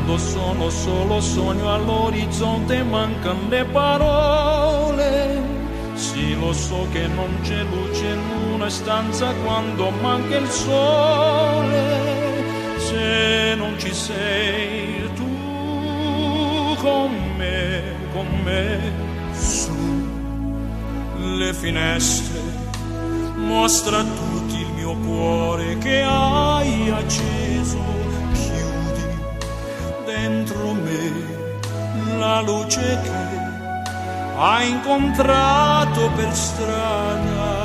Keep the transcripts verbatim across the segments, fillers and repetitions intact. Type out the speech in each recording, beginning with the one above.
quando sono solo sogno all'orizzonte mancano le parole. Sì, lo so che non c'è luce in una stanza quando manca il sole. Se non ci sei tu con me, con me, su le finestre mostra a tutti il mio cuore che hai acceso. Chiudi dentro me la luce che hai incontrato per strada.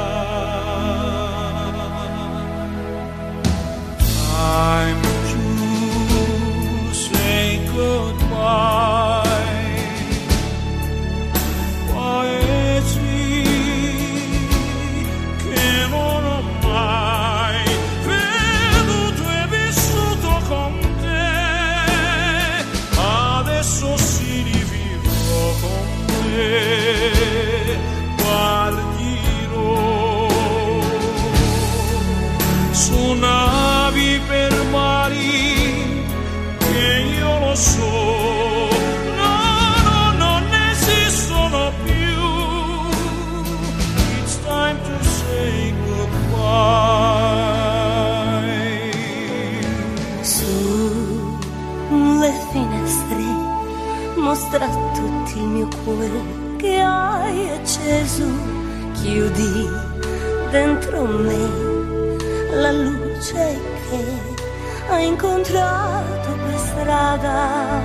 Time to say goodbye. Poeti che non ho mai veduto e vissuto con te, adesso si rivivrò con te. Partirò su navi per mari che io lo so, no, no, non esistono più. It's time to say goodbye. Sulle finestre mostra a tutti il mio cuore che hai acceso. Chiudi dentro me la luce che hai incontrato per strada.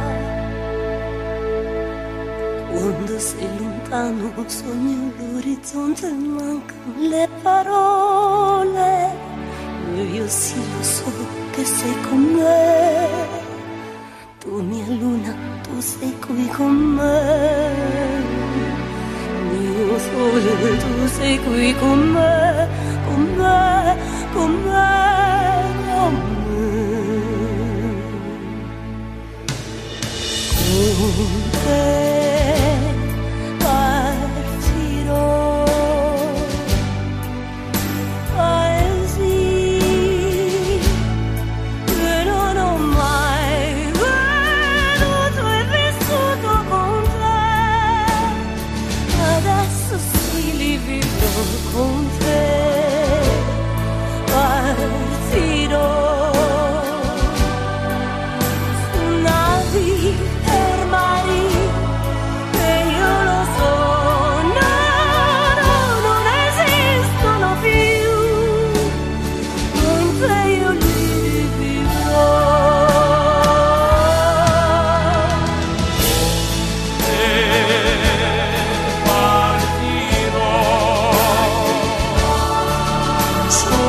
Quando sei lontano sogno l'orizzonte e mancano le parole. Io sì lo so che sei con me, tu mia luna, tu sei qui con me. Mio sole, tu sei qui con me, con me, con me, con me. Con te partirò, paesi che non ho mai veduto e vissuto con te, adesso sì li vivrò con te. Partirò su navi per mari che io lo so, no, no, non esistono più, con te io li vivrò. Partirò su